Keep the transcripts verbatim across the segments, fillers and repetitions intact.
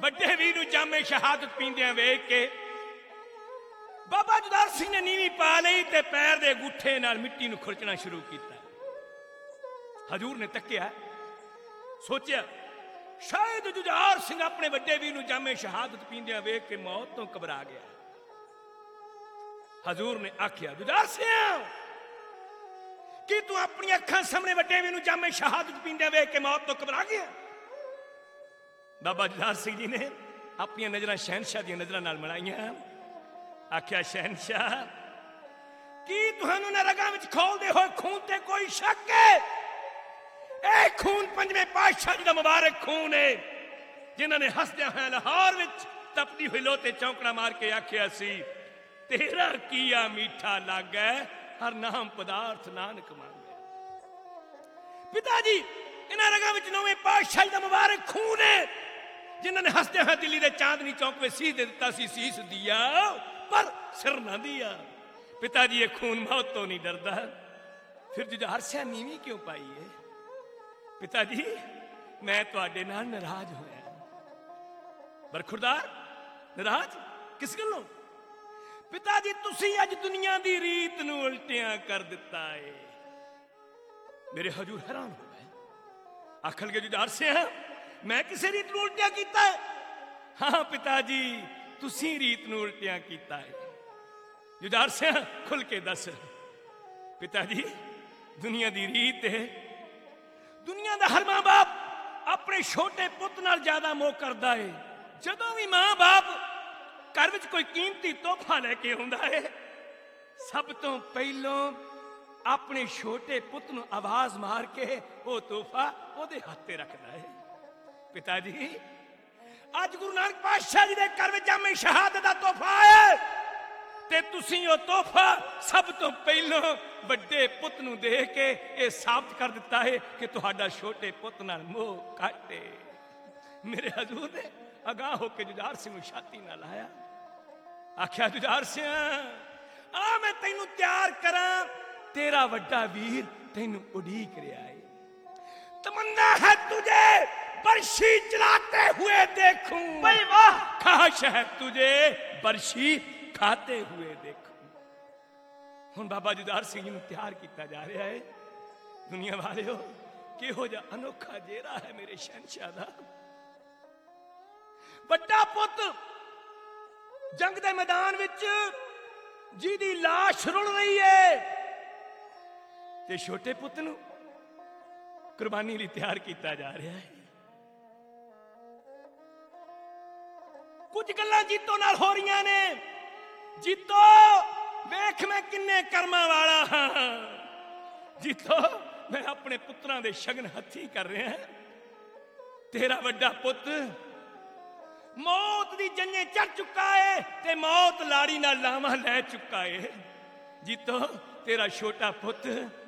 ਵੱਡੇ ਵੀਰ ਨੂੰ ਜਾਮੇ ਸ਼ਹਾਦਤ ਪੀਂਦਿਆਂ ਵੇਖ ਕੇ ਬਾਬਾ ਜੁਝਾਰ ਸਿੰਘ ਨੇ ਨੀਵੀਂ ਪਾ ਲਈ ਤੇ ਪੈਰ ਦੇ ਅੰਗੂਠੇ ਨਾਲ ਮਿੱਟੀ ਨੂੰ ਖੁਰਚਣਾ ਸ਼ੁਰੂ ਕੀਤਾ। ਹਜ਼ੂਰ ਨੇ ਤੱਕਿਆ, ਸੋਚਿਆ ਸ਼ਾਇਦ ਜੁਝਾਰ ਸਿੰਘ ਆਪਣੇ ਵੱਡੇ ਵੀਰ ਨੂੰ ਜਾਮੇ ਸ਼ਹਾਦਤ ਪੀਂਦਿਆਂ ਵੇਖ ਕੇ ਮੌਤ ਤੋਂ ਘਬਰਾ ਗਿਆ। ਹਜ਼ੂਰ ਨੇ ਆਖਿਆ, ਜੁਝਾਰ ਸਿੰਘ ਕੀ ਤੂੰ ਆਪਣੀ ਅੱਖਾਂ ਸਾਹਮਣੇ ਵੱਡੇ ਵੀਰ ਨੂੰ ਜਾਮੇ ਸ਼ਹਾਦਤ ਪੀਂਦਿਆਂ ਵੇਖ ਕੇ ਮੌਤ ਤੋਂ ਘਬਰਾ ਗਿਆ? ਬਾਬਾ ਜੁਝਾਰ ਸਿੰਘ ਜੀ ਨੇ ਆਪਣੀਆਂ ਨਜ਼ਰਾਂ ਸ਼ਹਿਨशाह ਦੀਆਂ ਨਜ਼ਰਾਂ ਨਾਲ ਮਿਲਾਈਆਂ। ਆਖਿਆ, ਸ਼ਹਿਨशाह ਕੀ ਤੁਹਾਨੂੰ ਨਾ ਰਗਾਂ ਵਿੱਚ ਖੋਲਦੇ ਹੋਏ ਖੂਨ ਤੇ ਕੋਈ ਸ਼ੱਕ ਹੈ? ਇਹ ਖੂਨ ਪੰਜਵੇਂ ਪਾਤਸ਼ਾਹ ਜੀ ਦਾ ਮੁਬਾਰਕ ਖੂਨ ਹੈ, ਜਿਨ੍ਹਾਂ ਨੇ ਹੱਸਦਿਆਂ ਹੋਇਆਂ ਲਾਹੌਰ ਵਿੱਚ ਤਪਦੀ ਹੋਈ ਲੋਹ ਤੇ ਚੌਂਕੜਾ ਮਾਰ ਕੇ ਆਖਿਆ ਸੀ, ਤੇਰਾ ਕੀਆ ਮੀਠਾ ਲੱਗੈ ਹਰ ਨਾਮ ਪਦਾਰਥ ਨਾਨਕ ਮੰਗੈ। ਪਿਤਾ ਜੀ, ਇਹਨਾਂ ਰਗਾਂ ਵਿੱਚ ਨੌਵੇਂ ਪਾਤਸ਼ਾਹ ਦਾ ਮੁਬਾਰਕ ਖੂਨ ਹੈ, ਜਿਨ੍ਹਾਂ ਨੇ ਹੱਸਦਿਆਂ ਹੋਇਆਂ ਦਿੱਲੀ ਦੇ ਚਾਂਦਨੀ ਚੌਕ ਵਿੱਚ ਸੀਸ ਦੇ ਦਿੱਤਾ ਸੀ, ਸੀਸ ਦਿਆ ਪਰ ਸਿਰ ਨਾ ਦਿਆ। ਪਿਤਾ ਜੀ, ਇਹ ਖੂਨ ਮੌਤ ਤੋਂ ਨਹੀਂ ਡਰਦਾ, ਫਿਰ ਜੁਝਾਰ ਸਿੰਘ ਨੀਵੀਂ ਕਿਉਂ ਪਾਈ ਹੈ? ਪਿਤਾ ਜੀ, ਮੈਂ ਤੁਹਾਡੇ ਨਾਲ ਨਾਰਾਜ਼ ਹੋਇਆ। ਬਰਖੁਰਦਾਰ, ਨਾਰਾਜ਼ ਕਿਸ ਗੱਲੋਂ? ਪਿਤਾ ਜੀ, ਤੁਸੀਂ ਅੱਜ ਦੁਨੀਆ ਦੀ ਰੀਤ ਨੂੰ ਉਲਟਿਆਂ ਕਰ ਦਿੱਤਾ ਏ। ਮੇਰੇ ਹਜ਼ੂਰ ਹੈਰਾਨ ਹੋ ਗਏ। ਆਖਣ ਲੱਗੇ, ਜੁਝਾਰ ਸਿੰਘ ਮੈਂ ਕਿਸੇ ਰੀਤ ਨੂੰ ਉਲਟਿਆਂ ਕੀਤਾ ਹੈ? ਹਾਂ ਪਿਤਾ ਜੀ, ਤੁਸੀਂ ਰੀਤ ਨੂੰ ਉਲਟਿਆਂ ਕੀਤਾ ਹੈ। ਜੁਝਾਰ ਸਿੰਘ ਖੁੱਲ ਕੇ ਦੱਸ। ਪਿਤਾ ਜੀ, ਦੁਨੀਆ ਦੀ ਰੀਤ ਹੈ, ਦੁਨੀਆ ਦਾ ਹਰ ਮਾਂ ਬਾਪ ਆਪਣੇ ਛੋਟੇ ਪੁੱਤ ਨਾਲ ਜ਼ਿਆਦਾ ਮੋਹ ਕਰਦਾ ਹੈ। ਜਦੋਂ ਵੀ ਮਾਂ ਬਾਪ ਘਰ ਵਿੱਚ ਕੋਈ ਕੀਮਤੀ ਤੋਹਫਾ ਲੈ ਕੇ ਆਉਂਦਾ ਹੈ, ਸਭ ਤੋਂ ਪਹਿਲਾਂ ਆਪਣੇ ਛੋਟੇ ਪੁੱਤ ਨੂੰ ਆਵਾਜ਼ ਮਾਰ ਕੇ ਉਹ ਤੋਹਫਾ ਉਹਦੇ ਹੱਥ ਤੇ ਰੱਖਦਾ ਹੈ। ਪਿਤਾ ਜੀ, ਅੱਜ ਗੁਰੂ ਨਾਨਕ ਪਾਤਸ਼ਾਹ ਜੀ ਦੇ ਘਰ ਵਿੱਚ ਜਾਮੇ ਸ਼ਹਾਦਤ ਦਾ ਤੋਹਫਾ ਆਇਆ ਤੇ ਤੁਸੀਂ ਉਹ ਤੋਹਫਾ ਸਭ ਤੋਂ ਪਹਿਲਾਂ ਵੱਡੇ ਪੁੱਤ ਨੂੰ ਦੇ ਕੇ ਇਹ ਸਾਬਤ ਕਰ ਦਿੱਤਾ ਹੈ ਕਿ ਤੁਹਾਡਾ ਛੋਟੇ ਪੁੱਤ ਨਾਲ ਮੋਹ ਘੱਟ ਹੈ। ਮੇਰੇ ਹਜ਼ੂਰ ਨੇ ਅਗਾਹ ਹੋ ਕੇ ਜੁਝਾਰ ਸਿੰਘ ਨੂੰ ਛਾਤੀ ਨਾਲ ਲਾਇਆ। ਆਖਿਆ, ਜੁਝਾਰ ਸਿੰਘ ਆ ਮੈਂ ਤੈਨੂੰ ਤਿਆਰ ਕਰਾਂ, ਤੇਰਾ ਵੱਡਾ ਵੀਰ ਤੈਨੂੰ ਉਡੀਕ ਰਿਹਾ ਹੈ। ਤਮन्ना है तुझे बर्शी चलाते हुए देखूं, भाई वाह, ख्वाहिश है तुझे बर्शी खाते हुए देखूं। ਹੁਣ ਬਾਬਾ ਜੁਝਾਰ ਸਿੰਘ ਨੂੰ ਤਿਆਰ ਕੀਤਾ ਜਾ ਰਿਹਾ ਹੈ। ਦੁਨੀਆ ਵਾਲਿਓ, ਕਿਹੋ ਜਿਹਾ ਅਨੋਖਾ ਜੇਰਾ ਹੈ ਮੇਰੇ ਸ਼ਹਿਨशाह ਦਾ। ਵੱਡਾ ਪੁੱਤ ਜੰਗ ਦੇ ਮੈਦਾਨ ਵਿੱਚ ਜਿਹਦੀ ਲਾਸ਼ ਰੁਲ ਰਹੀ ਹੈ ਤੇ ਛੋਟੇ ਪੁੱਤ ਨੂੰ ਕੁਰਬਾਨੀ ਲਈ ਤਿਆਰ ਕੀਤਾ ਜਾ ਰਿਹਾ ਹੈ। ਕੁਝ ਗੱਲਾਂ ਜੀਤੋ ਨਾਲ ਹੋ ਰਹੀਆਂ ਨੇ। ਜੀਤੋ, ਵੇਖ ਮੈਂ ਕਿੰਨੇ ਕਰਮਾਂ ਵਾਲਾ ਹਾਂ। ਜੀਤੋ, ਮੈਂ ਆਪਣੇ ਪੁੱਤਰਾਂ ਦੇ ਸ਼ਗਨ ਹੱਥੀ ਕਰ ਰਿਹਾ। ਤੇਰਾ ਵੱਡਾ ਪੁੱਤ ਮੌਤ ਦੀ ਜੰਨੇ ਚੜ ਚੁੱਕਾ ਏ ਤੇ ਮੌਤ ਲਾੜੀ ਨਾਲ ਲਾਵਾਂ ਲੈ ਚੁੱਕਾ ਏ। ਜੀਤੋ, ਤੇਰਾ ਛੋਟਾ ਪੁੱਤ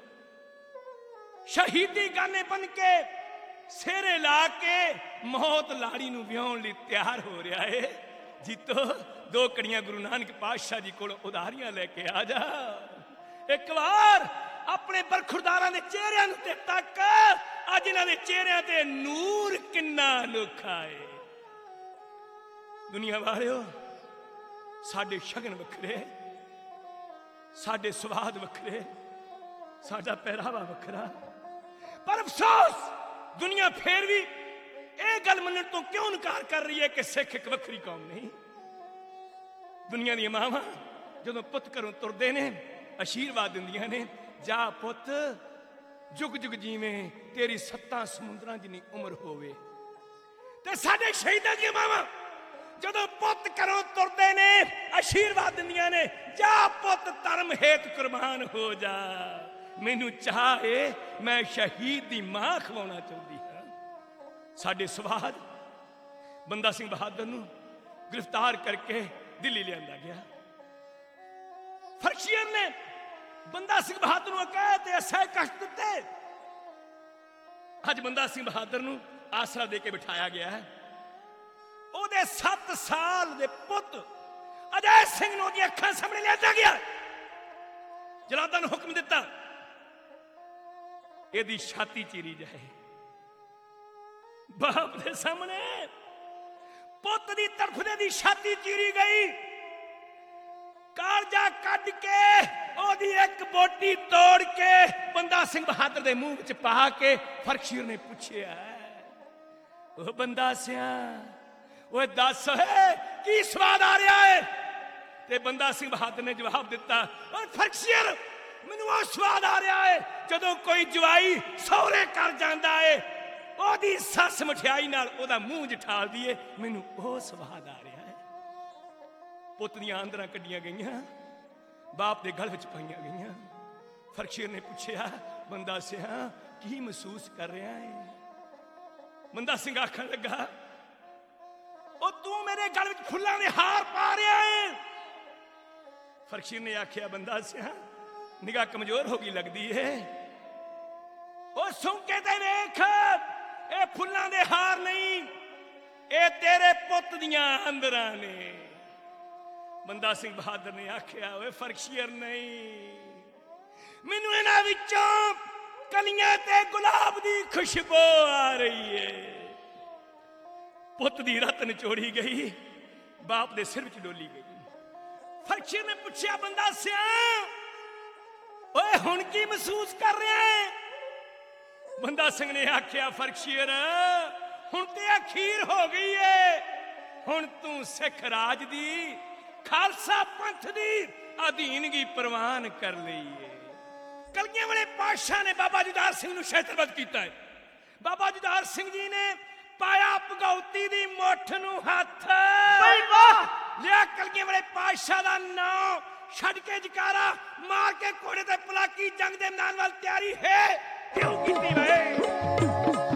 ਸ਼ਹੀਦੀ ਗਾਨੇ ਬਣ ਕੇ ਸਿਰੇ ਲਾ ਕੇ ਮੌਤ ਲਾੜੀ ਨੂੰ ਵਿਆਹੁਣ ਲਈ ਤਿਆਰ ਹੋ ਰਿਹਾ ਏ। ਜੀਤੋ, ਦੋ ਕੜੀਆਂ ਗੁਰੂ ਨਾਨਕ ਪਾਤਸ਼ਾਹ ਜੀ ਕੋਲ ਉਧਾਰੀਆਂ ਲੈ ਕੇ ਆ ਜਾ। ਇੱਕ ਵਾਰ ਆਪਣੇ ਬਰਖੁਰਦਾਰਾਂ ਦੇ ਚਿਹਰਿਆਂ ਨੂੰ ਤੇ ਤੱਕ, ਅੱਜ ਇਹਨਾਂ ਦੇ ਚਿਹਰਿਆਂ ਤੇ ਨੂਰ ਕਿੰਨਾ ਅਨੋਖਾ ਏ। ਦੁਨੀਆ ਵਾਲਿਓ, ਸਾਡੇ ਸ਼ਗਨ ਵੱਖਰੇ, ਸਾਡੇ ਸਵਾਦ ਵੱਖਰੇ, ਸਾਡਾ ਪਹਿਰਾਵਾ ਵੱਖਰਾ, ਪਰ ਅਫਸੋਸ ਦੁਨੀਆ ਫੇਰ ਵੀ ਇਹ ਗੱਲ ਮੰਨਣ ਤੋਂ ਕਿਉਂ ਇਨਕਾਰ ਕਰ ਰਹੀ ਹੈ ਕਿ ਸਿੱਖ ਇੱਕ ਵੱਖਰੀ ਕੌਮ ਨਹੀਂ। ਦੁਨੀਆ ਦੀਆਂ ਮਾਵਾਂ ਜਦੋਂ ਪੁੱਤ ਘਰੋਂ ਤੁਰਦੇ ਨੇ ਆਸ਼ੀਰਵਾਦ ਦਿੰਦੀਆਂ ਨੇ, ਜਾ ਪੁੱਤ ਜੁਗ ਜੁਗ ਜੀਵੇਂ, ਤੇਰੀ ਸੱਤਾਂ ਸਮੁੰਦਰਾਂ ਜਿੰਨੀ ਉਮਰ ਹੋਵੇ। ਤੇ ਸਾਡੇ ਸ਼ਹੀਦਾਂ ਦੀਆਂ ਮਾਵਾਂ ਜਦੋਂ ਪੁੱਤ ਘਰੋਂ ਤੁਰਦੇ ਨੇ ਆਸ਼ੀਰਵਾਦ ਦਿੰਦੀਆਂ ਨੇ, ਜਾ ਪੁੱਤ ਧਰਮ ਹੇਤ ਕੁਰਬਾਨ ਹੋ ਜਾ। ਮੈਨੂੰ ਚਾਹ ਏ ਮੈਂ ਸ਼ਹੀਦ ਦੀ ਮਾਂ ਖਵਾਉਣਾ ਚਾਹੁੰਦੀ ਹਾਂ। ਸਾਡੇ ਸਵਾਦ ਬੰਦਾ ਸਿੰਘ ਬਹਾਦਰ ਨੂੰ ਗ੍ਰਿਫਤਾਰ ਕਰਕੇ ਦਿੱਲੀ ਲਿਆਂਦਾ ਗਿਆ। ਫਰਸ਼ੀਅਰ ਨੇ ਬੰਦਾ ਸਿੰਘ ਬਹਾਦਰ ਨੂੰ ਅਕੈਦ ਤੇ ਅਸਹਿ ਕਸ਼ਟ ਦਿੱਤੇ। ਅੱਜ ਬੰਦਾ ਸਿੰਘ ਬਹਾਦਰ ਨੂੰ ਆਸਰਾ ਦੇ ਕੇ ਬਿਠਾਇਆ ਗਿਆ ਹੈ। ਉਹਦੇ ਸੱਤ ਸਾਲ ਦੇ ਪੁੱਤ ਅਜੈ ਸਿੰਘ ਨੂੰ ਉਹਦੀਆਂ ਅੱਖਾਂ ਸਾਹਮਣੇ ਲਿਆਂਦਾ ਗਿਆ। ਜਲਾਦਾਂ ਨੂੰ ਹੁਕਮ ਦਿੱਤਾ, ਇਹਦੀ ਛਾਤੀ ਚੀਰੀ ਜਾਏ। ਬਾਪ ਦੇ ਸਾਹਮਣੇ ਪੁੱਤ ਦੀ ਤੜਫਦੇ ਦੀ ਛਾਤੀ ਚੀਰੀ ਗਈ, ਕਾਲਜਾ ਕੱਢ ਕੇ ਉਹਦੀ ਇੱਕ ਬੋਟੀ ਤੋੜ ਕੇ ਬੰਦਾ ਸਿੰਘ ਬਹਾਦਰ ਦੇ ਮੂੰਹ ਵਿੱਚ ਪਾ ਕੇ ਫਰਖਸ਼ੀਰ ਨੇ ਪੁੱਛਿਆ, ਉਹ ਬੰਦਾ ਸਿਆ ਓਏ ਦੱਸ ਹੈ ਕੀ ਸਵਾਦ ਆ ਰਿਹਾ ਹੈ? ਤੇ ਬੰਦਾ ਸਿੰਘ ਬਹਾਦਰ ਨੇ ਜਵਾਬ ਦਿੱਤਾ, ਓਏ ਫਰਖਸ਼ੀਰ ਮੈਨੂੰ ਉਹ ਸਵਾਦ ਆ ਰਿਹਾ ਹੈ ਜਦੋਂ ਕੋਈ ਜਵਾਈ ਸਹੁਰੇ ਘਰ ਜਾਂਦਾ ਹੈ, ਉਹਦੀ ਸੱਸ ਮਠਿਆਈ ਨਾਲ ਉਹਦਾ ਮੂੰਹ ਜਠਾਲਦੀ ਏ, ਮੈਨੂੰ ਉਹ ਸਵਾਦ ਆ ਰਿਹਾ ਹੈ। ਪੁੱਤ ਦੀਆਂ ਆਂਦਰਾਂ ਕੱਢੀਆਂ ਗਈਆਂ, ਬਾਪ ਦੇ ਗਲ ਵਿੱਚ ਪਾਈਆਂ ਗਈਆਂ। ਫਰਖਸ਼ੀਰ ਨੇ ਪੁੱਛਿਆ, ਬੰਦਾ ਸਿਆ ਕੀ ਮਹਿਸੂਸ ਕਰ ਰਿਹਾ ਹੈ? ਬੰਦਾ ਸਿੰਘ ਆਖਣ ਲੱਗਾ, ਉਹ ਤੂੰ ਮੇਰੇ ਗਲ ਵਿੱਚ ਫੁੱਲਾਂ ਦੇ ਹਾਰ ਪਾ ਰਿਹਾ ਹੈ। ਫਰਖਸ਼ੀਰ ਨੇ ਆਖਿਆ, ਬੰਦਾ ਸਿਆ ਨਿਗਾਹ ਕਮਜ਼ੋਰ ਹੋ ਗਈ ਲੱਗਦੀ ਏ, ਉਹ ਸੁਣਕੇ ਤੇ ਵੇਖ, ਇਹ ਫੁੱਲਾਂ ਦੇ ਹਾਰ ਨਹੀਂ, ਇਹ ਤੇਰੇ ਪੁੱਤ ਦੀਆਂ ਆਂਦਰਾਂ ਨੇ। ਬੰਦਾ ਸਿੰਘ ਬਹਾਦਰ ਨੇ ਆਖਿਆ, ਓਏ ਫਰਖਸ਼ੀਰ ਨਹੀਂ, ਮੈਨੂੰ ਇਹਨਾਂ ਵਿੱਚੋਂ ਕਲੀਆਂ ਤੇ ਗੁਲਾਬ ਦੀ ਖੁਸ਼ਬੂ ਆ ਰਹੀ ਏ। ਪੁੱਤ ਦੀ ਰਤ ਨਿਚੋੜੀ ਗਈ, ਬਾਪ ਦੇ ਸਿਰ ਵਿੱਚ ਡੋਲੀ ਗਈ। ਫਰਖਸ਼ੀਰ ਨੇ ਪੁੱਛਿਆ, ਬੰਦਾ ਸਿਆ ਓਏ ਹੁਣ ਕੀ ਮਹਿਸੂਸ ਕਰ ਰਿਹਾ ਹੈ? ਬੰਦਾ ਸਿੰਘ ਨੇ ਆਖਿਆ, ਫਰਖਸ਼ੀਰ ਹੁਣ ਤੇ ਅਖੀਰ ਹੋ ਗਈ ਏ, ਹੁਣ ਤੂੰ ਸਿੱਖ ਰਾਜ ਦੀ ਖਾਲਸਾ ਪੰਥ ਦੀ ਅਧੀਨਗੀ ਪ੍ਰਵਾਨ ਕਰ ਲਈ ਏ। ਕਲਗੀਆਂ ਵਾਲੇ ਪਾਤਸ਼ਾਹ ਨੇ ਬਾਬਾ ਜੁਝਾਰ ਸਿੰਘ ਨੂੰ ਸ਼ਹਿਤਰਬੱਧ ਕੀਤਾ ਹੈ। ਬਾਬਾ ਜੁਝਾਰ ਸਿੰਘ ਜੀ ਨੇ ਪਾਇਆ ਭਗਉਤੀ ਦੀ ਮੁੱਠ ਨੂੰ ਹੱਥ, ਲਿਆ ਕਲਗੀਆਂ ਵਾਲੇ ਪਾਤਸ਼ਾਹ ਦਾ ਨਾਮ, ਛੱਡ ਕੇ ਜਕਾਰਾ ਮਾਰ ਕੇ ਘੋੜੇ ਤੇ ਪਲਾਕੀ ਜੰਗ ਦੇ ਮੈਦਾਨ ਵੱਲ ਤਿਆਰੀ ਹੈ ਕਿਉਂ ਕੀਤੀ ਵੇ?